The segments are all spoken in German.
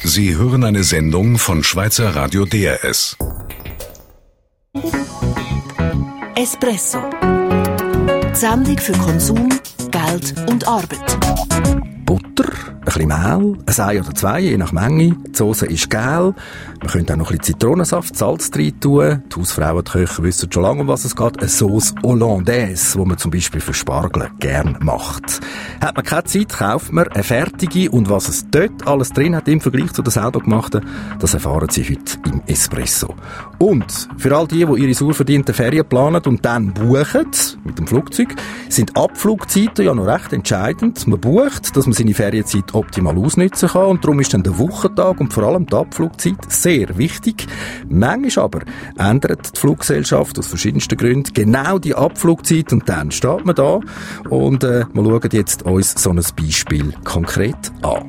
Sie hören eine Sendung von Schweizer Radio DRS. Espresso. Die Sendung für Konsum, Geld und Arbeit. Butter, ein bisschen Mehl, ein Ei oder zwei, je nach Menge. Die Soße ist gel. Man könnte auch noch ein bisschen Zitronensaft, Salz rein tun. Die Hausfrauen, die Köche wissen schon lange, um was es geht. Eine Sauce Hollandaise, die man zum Beispiel für Spargel gern macht. Hat man keine Zeit, kauft man eine fertige. Und was es dort alles drin hat im Vergleich zu der selber gemachten, das erfahren Sie heute im Espresso. Und für all die ihre sauverdienten Ferien planen und dann buchen, mit dem Flugzeug, sind Abflugzeiten ja noch recht entscheidend. Man bucht, dass man seine Ferienzeit optimal ausnutzen kann, und darum ist dann der Wochentag und vor allem die Abflugzeit sehr wichtig. Manchmal aber ändert die Fluggesellschaft aus verschiedensten Gründen genau die Abflugzeit, und dann steht man da und wir schauen jetzt uns so ein Beispiel konkret an.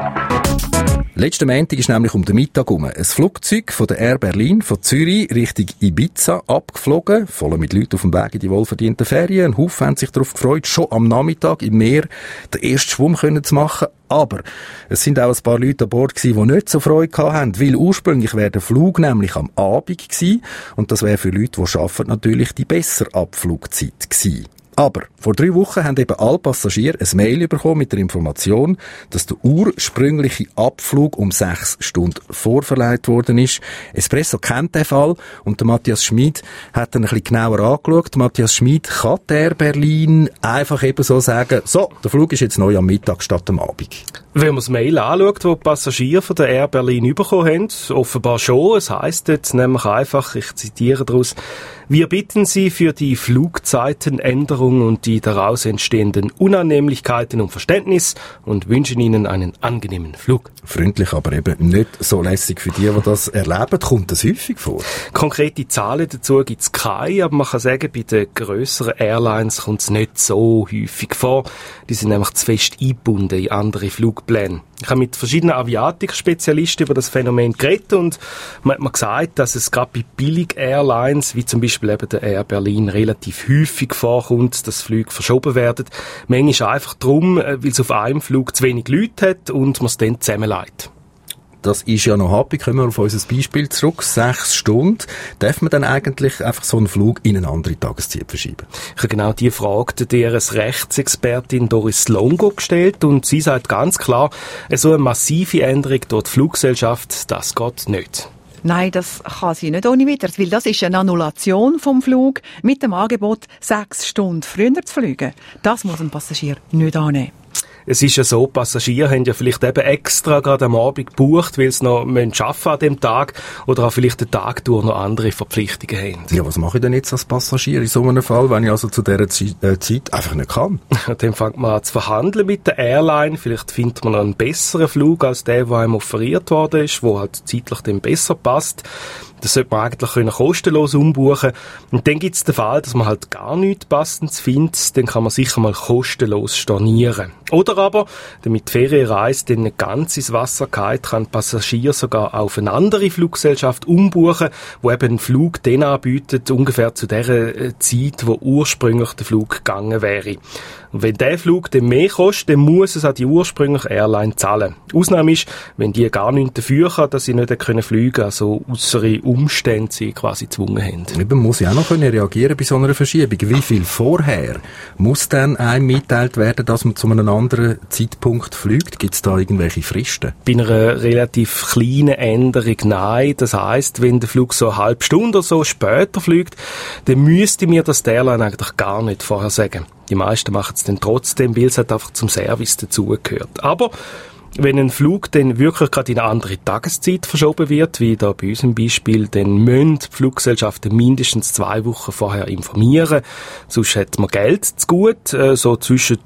Letzten Montag ist nämlich um den Mittag herum ein Flugzeug von der Air Berlin von Zürich Richtung Ibiza abgeflogen, voll mit Leuten auf dem Weg in die wohlverdienten Ferien. Ein Haufen haben sich darauf gefreut, schon am Nachmittag im Meer den ersten Schwumm zu machen. Aber es sind auch ein paar Leute an Bord gewesen, die nicht so Freude hatten, weil ursprünglich wäre der Flug nämlich am Abend gewesen, und das wäre für Leute, die arbeiten, natürlich die bessere Abflugzeit gewesen. Aber vor 3 Wochen haben eben alle Passagiere ein Mail bekommen mit der Information, dass der ursprüngliche Abflug um 6 Stunden vorverlegt worden ist. Espresso kennt den Fall, und der Matthias Schmid hat dann ein bisschen genauer angeschaut. Matthias Schmid, kann der Air Berlin einfach eben so sagen, so, der Flug ist jetzt neu am Mittag statt am Abend? Wenn man das Mail anschaut, das die Passagiere von der Air Berlin bekommen haben, offenbar schon. Es heisst jetzt nämlich einfach, ich zitiere daraus: Wir bitten Sie für die Flugzeitenänderung und die daraus entstehenden Unannehmlichkeiten um Verständnis und wünschen Ihnen einen angenehmen Flug. Freundlich, aber eben nicht so lässig für die das erleben. Kommt das häufig vor? Konkrete Zahlen dazu gibt es keine, aber man kann sagen, bei den grösseren Airlines kommt es nicht so häufig vor. Die sind nämlich zu fest eingebunden in andere Flugpläne. Ich habe mit verschiedenen Aviatik-Spezialisten über das Phänomen geredet, und man hat mir gesagt, dass es gerade bei Billig-Airlines, wie zum Beispiel eben der Air Berlin, relativ häufig vorkommt, dass Flüge verschoben werden. Manchmal einfach darum, weil es auf einem Flug zu wenig Leute hat und man es dann zusammenlegt. Das ist ja noch happy. Kommen wir auf unser Beispiel zurück. 6 Stunden. Darf man dann eigentlich einfach so einen Flug in eine andere Tageszeit verschieben? Ich habe genau die Frage der Rechtsexpertin Doris Longo gestellt, und sie sagt ganz klar, so eine massive Änderung durch die Fluggesellschaft, das geht nicht. Nein, das kann sie nicht ohne weiteres, weil das ist eine Annulation vom Flug mit dem Angebot, 6 Stunden früher zu fliegen. Das muss ein Passagier nicht annehmen. Es ist ja so, Passagiere haben ja vielleicht eben extra gerade am Abend gebucht, weil sie noch arbeiten müssen an dem Tag, oder auch vielleicht den Tag durch noch andere Verpflichtungen haben. Ja, was mache ich denn jetzt als Passagier in so einem Fall, wenn ich also zu dieser Zeit einfach nicht kann? Dann fängt man an zu verhandeln mit der Airline. Vielleicht findet man noch einen besseren Flug als der einem offeriert worden ist, der halt zeitlich dem besser passt. Das sollte man eigentlich kostenlos umbuchen. Und dann gibt es den Fall, dass man halt gar nichts Passendes findet. Dann kann man sicher mal kostenlos stornieren. Oder aber, damit die Ferienreise dann nicht ganz ins Wasser geht, kann Passagier sogar auf eine andere Fluggesellschaft umbuchen, die eben einen Flug dann anbietet, ungefähr zu der Zeit, wo ursprünglich der Flug gegangen wäre. Und wenn der Flug dann mehr kostet, dann muss es an die ursprüngliche Airline zahlen. Ausnahme ist, wenn die gar nichts dafür kann, dass sie nicht fliegen können, also äußere Umstände sie quasi gezwungen haben. Eben muss ich auch noch reagieren bei so einer Verschiebung. Wie viel vorher muss dann einem mitteilt werden, dass man zu einem anderen Zeitpunkt fliegt? Gibt es da irgendwelche Fristen? Bei einer relativ kleinen Änderung nein. Das heisst, wenn der Flug so eine halbe Stunde oder so später fliegt, dann müsste mir das die Airline eigentlich gar nicht vorher sagen. Die meisten machen es dann trotzdem, weil es halt einfach zum Service dazugehört. Aber wenn ein Flug dann wirklich gerade in eine andere Tageszeit verschoben wird, wie da bei unserem Beispiel, dann müssen die Fluggesellschaften mindestens 2 Wochen vorher informieren. Sonst hat man Geld zu gut, so zwischen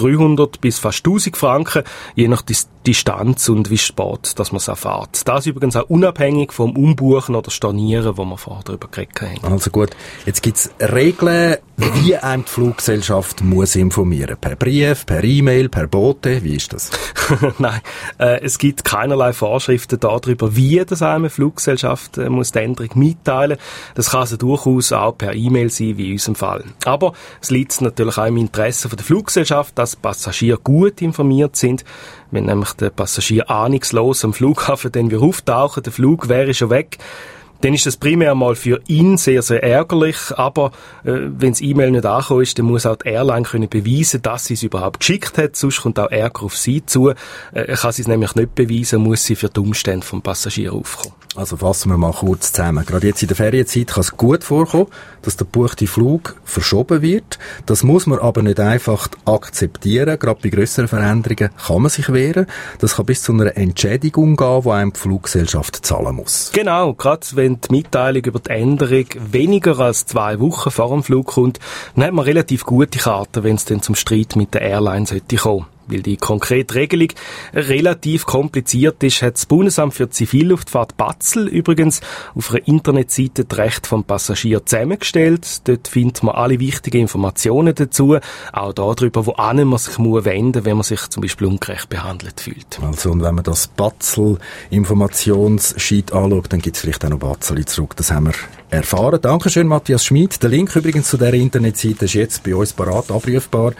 300 bis fast 1000 Franken, je nach Distanz und wie spät dass man es erfährt. Das übrigens auch unabhängig vom Umbuchen oder Stornieren, wo wir vorher darüber geredet haben. Also gut, jetzt gibt es Regeln, wie einem die Fluggesellschaft muss informieren. Per Brief, per E-Mail, per Bote, wie ist das? Nein, Nein. Es gibt keinerlei Vorschriften darüber, wie das eine Fluggesellschaft muss die Änderung mitteilen. Das kann also durchaus auch per E-Mail sein, wie in unserem Fall. Aber es liegt natürlich auch im Interesse der Fluggesellschaft, dass Passagiere gut informiert sind. Wenn nämlich der Passagier ahnungslos am Flughafen dann wieder auftauchen, der Flug wäre schon weg, dann ist das primär mal für ihn sehr, sehr ärgerlich. Aber wenn das E-Mail nicht angekommen ist, dann muss auch die Airline können beweisen, dass sie es überhaupt geschickt hat. Sonst kommt auch Ärger auf sie zu. Kann sie es nämlich nicht beweisen, muss sie für die Umstände vom Passagier aufkommen. Also fassen wir mal kurz zusammen. Gerade jetzt in der Ferienzeit kann es gut vorkommen, dass der gebuchte Flug verschoben wird. Das muss man aber nicht einfach akzeptieren. Gerade bei grösseren Veränderungen kann man sich wehren. Das kann bis zu einer Entschädigung gehen, die einem die Fluggesellschaft zahlen muss. Genau, gerade wenn die Mitteilung über die Änderung weniger als 2 Wochen vor dem Flug kommt, dann hat man relativ gute Karten, wenn es dann zum Streit mit der Airline sollte kommen. Weil die konkrete Regelung relativ kompliziert ist, hat das Bundesamt für Zivilluftfahrt Basel übrigens auf einer Internetseite die Rechte vom Passagier zusammengestellt. Dort findet man alle wichtigen Informationen dazu, auch darüber, wohin man sich wenden muss, wenn man sich zum Beispiel ungerecht behandelt fühlt. Also, und wenn man das Basel-Informationssheet anschaut, dann gibt es vielleicht auch noch Basel zurück. Das haben wir erfahren. Dankeschön, Matthias Schmid. Der Link übrigens zu dieser Internetseite ist jetzt bei uns parat abrufbar.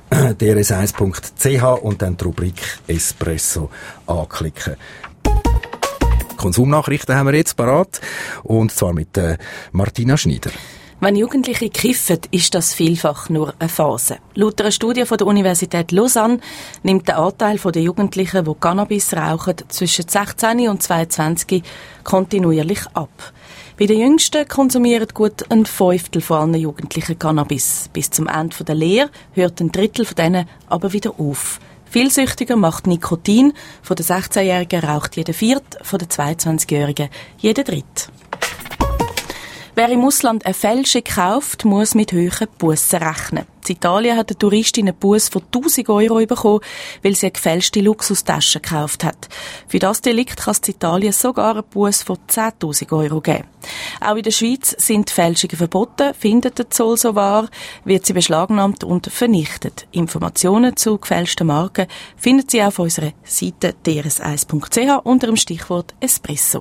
drs1.ch und dann die Rubrik Espresso anklicken. Konsumnachrichten haben wir jetzt parat, und zwar mit Martina Schneider. Wenn Jugendliche kiffen, ist das vielfach nur eine Phase. Laut einer Studie von der Universität Lausanne nimmt der Anteil der Jugendlichen, die Cannabis rauchen, zwischen 16 und 22 kontinuierlich ab. Bei den Jüngsten konsumieren gut 1/5 von allen Jugendlichen Cannabis. Bis zum Ende der Lehre hört 1/3 von denen aber wieder auf. Vielsüchtiger macht Nikotin. Von den 16-Jährigen raucht jeder 4., von den 22-Jährigen jeder 3. Wer im Ausland eine Fälschung kauft, muss mit hohen Bussen rechnen. In Italien hat eine Touristin eine Busse von 1'000 € bekommen, weil sie eine gefälschte Luxustasche gekauft hat. Für das Delikt kann es in Italien sogar eine Busse von 10'000 € geben. Auch in der Schweiz sind Fälschungen verboten. Findet der Zoll so wahr, wird sie beschlagnahmt und vernichtet. Informationen zu gefälschten Marken finden Sie auf unserer Seite drs1.ch unter dem Stichwort Espresso.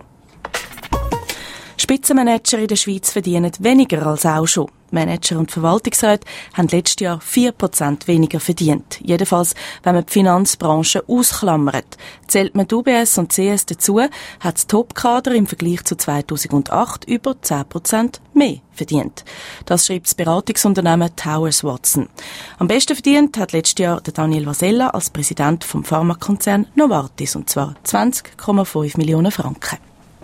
Spitzenmanager in der Schweiz verdienen weniger als auch schon. Manager und Verwaltungsräte haben letztes Jahr 4% weniger verdient. Jedenfalls, wenn man die Finanzbranche ausklammert. Zählt man die UBS und CS dazu, hat das Topkader im Vergleich zu 2008 über 10% mehr verdient. Das schreibt das Beratungsunternehmen Towers Watson. Am besten verdient hat letztes Jahr der Daniel Vasella als Präsident vom Pharmakonzern Novartis, und zwar 20,5 Millionen Franken.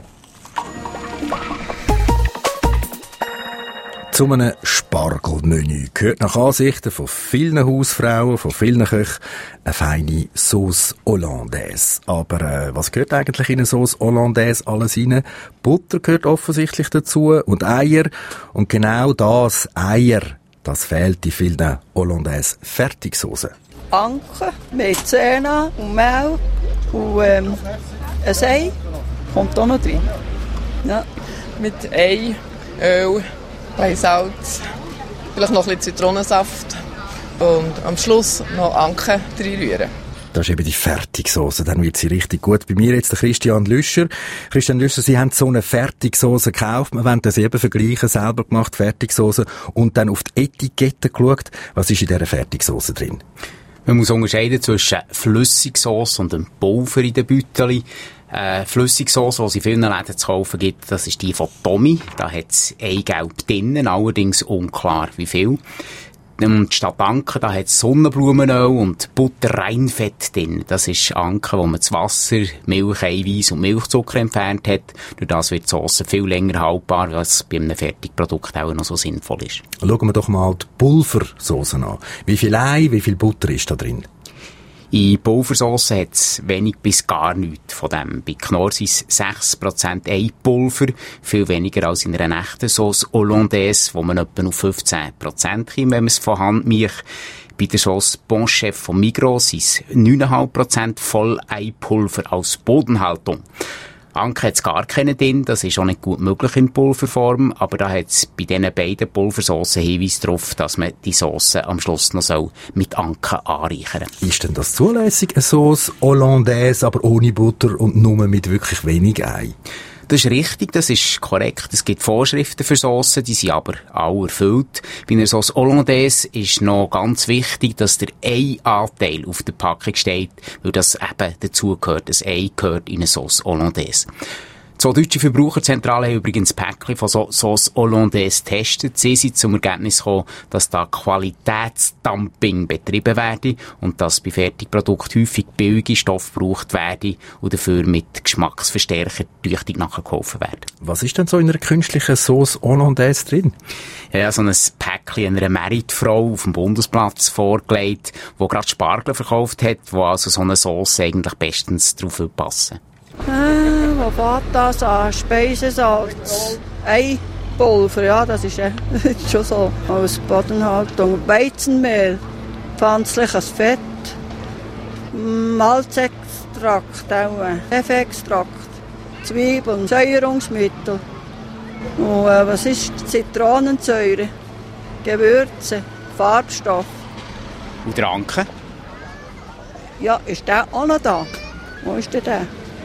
Zu einem Spargelmenü gehört nach Ansichten von vielen Hausfrauen, von vielen Köchen, eine feine Sauce Hollandaise. Aber was gehört eigentlich in eine Sauce Hollandaise alles rein? Butter gehört offensichtlich dazu und Eier. Und genau das, Eier, das fehlt in vielen Hollandaise-Fertigsoßen. Anke, Maizena und Mehl und ein Ei kommt auch noch drin. Ja. Mit Ei, Öl, Salz, vielleicht noch ein bisschen Zitronensaft und am Schluss noch Anke reinrühren. Das ist eben die Fertigsoße, dann wird sie richtig gut. Bei mir jetzt der Christian Lüscher. Christian Lüscher, Sie haben so eine Fertigsoße gekauft. Wir wollen das eben vergleichen, selber gemacht, Fertigsoße, und dann auf die Etikette geschaut. Was ist in dieser Fertigsoße drin? Man muss unterscheiden zwischen Flüssigsoße und einem Pulver in den Beuteln. Flüssigsoße, die es in vielen Läden zu kaufen gibt, das ist die von Tommy. Da hat es Eigelb drinnen, allerdings unklar wie viel. Und statt Anke, da hat es Sonnenblumenöl und Butterreinfett drin. Das ist Anke, wo man das Wasser, Milch, Eiweiß und Milchzucker entfernt hat. Durch das wird die Sauce viel länger haltbar, was bei einem Fertigprodukt auch noch so sinnvoll ist. Schauen wir doch mal die Pulversoße an. Wie viel Ei, wie viel Butter ist da drin? In Pulversauce hat es wenig bis gar nichts von dem. Bei Knorr sind es 6% Eipulver, viel weniger als in einer echten Sauce Hollandaise, wo man etwa auf 15% kommt, wenn man es von Hand macht. Bei der Sauce Bon Chef von Migros sind es 9,5% Volleipulver als Bodenhaltung. Anke hat es gar keinen drin, das ist auch nicht gut möglich in Pulverform, aber da hat es bei diesen beiden Pulversoßen Hinweis darauf, dass man die Sauce am Schluss noch mit Anke anreichern soll. Ist denn das zulässig, eine Sauce Hollandaise, aber ohne Butter und nur mit wirklich wenig Ei? Das ist richtig, das ist korrekt. Es gibt Vorschriften für Saucen, die sind aber alle erfüllt. Bei einer Sauce Hollandaise ist noch ganz wichtig, dass der Ei-Anteil auf der Packung steht, weil das eben dazugehört. Das Ei gehört in eine Sauce Hollandaise. Die deutsche Verbraucherzentrale haben übrigens ein Päckchen von Sauce Hollandaise getestet. Sie sind zum Ergebnis gekommen, dass da Qualitätsdumping betrieben werde und dass bei Fertigprodukten häufig billige Stoffe gebraucht werden und dafür mit Geschmacksverstärker tüchtig nachgeholfen werden. Was ist denn so in einer künstlichen Sauce Hollandaise drin? Ja, so ein Päckchen einer Meritfrau auf dem Bundesplatz vorgelegt, wo gerade Spargel verkauft hat, wo also so eine Sauce eigentlich bestens drauf passen. Wo fährt das an? Speisesalz, Eipulver, ja, das ist schon so als Bodenhaltung. Weizenmehl, pflanzliches Fett, Malzextrakt, Hefextrakt, Zwiebeln, Säuerungsmittel. Und was ist Zitronensäure, Gewürze, Farbstoff. Und der Anke? Ja, ist der auch noch da? Wo ist der?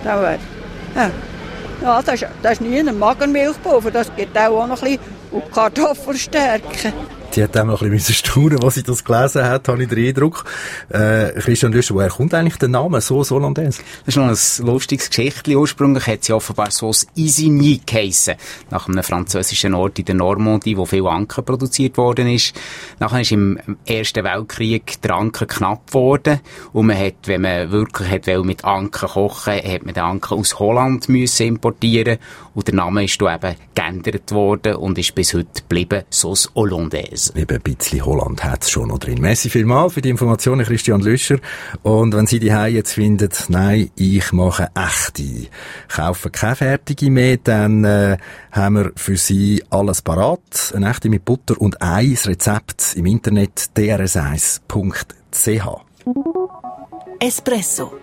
Ja, das ist nie ein Magermilchpulver, das gibt auch noch ein bisschen und Kartoffelstärke. Die hat auch noch ein bisschen staunen, was sie das gelesen hat, habe ich den Eindruck. Christian Lüscher, woher kommt eigentlich der Name Sauce Hollandaise? Das ist noch ein lustiges Geschichtchen. Ursprünglich hat sie offenbar Sauce Isigny geheissen, nach einem französischen Ort in der Normandie, wo viel Anke produziert worden ist. Nachher ist im Ersten Weltkrieg der Anke knapp geworden und man hat, wenn man wirklich mit Anke kochen, hat man den Anke aus Holland müssen importieren und der Name ist da eben geändert worden und ist bis heute geblieben, Sauce Hollandaise. Eben ein bisschen Holland hat es schon noch drin. Merci vielmals für die Informationen, Christian Lüscher. Und wenn Sie die Hause jetzt finden, nein, ich mache echte, kaufen keine fertige mehr, dann haben wir für Sie alles parat. Eine echte mit Butter und Ei, das Rezept im Internet drs1.ch. Espresso.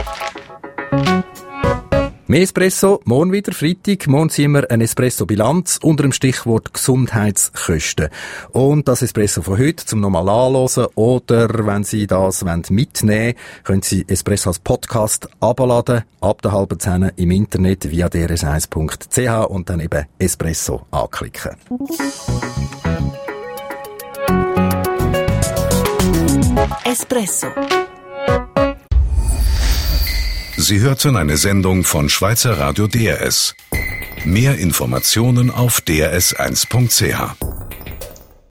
Mehr Espresso, morgen wieder, Freitag. Morgen ziehen wir eine Espresso-Bilanz unter dem Stichwort Gesundheitskosten. Und das Espresso von heute zum nochmal anhören oder wenn Sie das mitnehmen wollen, können Sie Espresso als Podcast abladen, ab der 9:30 im Internet via drs1.ch und dann eben Espresso anklicken. Espresso. Sie hörten eine Sendung von Schweizer Radio DRS. Mehr Informationen auf drs1.ch.